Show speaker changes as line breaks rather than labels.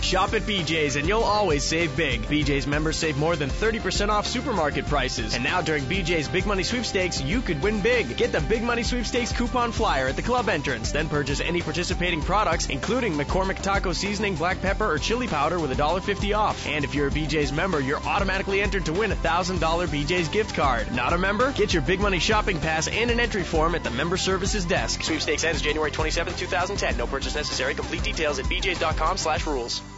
Shop at BJ's and you'll always save big. BJ's members save more than 30% off supermarket prices. And now during BJ's Big Money Sweepstakes, you could win big. Get the Big Money Sweepstakes coupon flyer at the club entrance. Then purchase any participating products, including McCormick Taco Seasoning, black pepper, or chili powder with $1.50 off. And if you're a BJ's member, you're automatically entered to win a $1,000 BJ's gift card. Not a member? Get your Big Money shopping pass and an entry form at the member services desk. Sweepstakes ends January 27, 2010. No purchase necessary. Complete details at bjs.com/rules.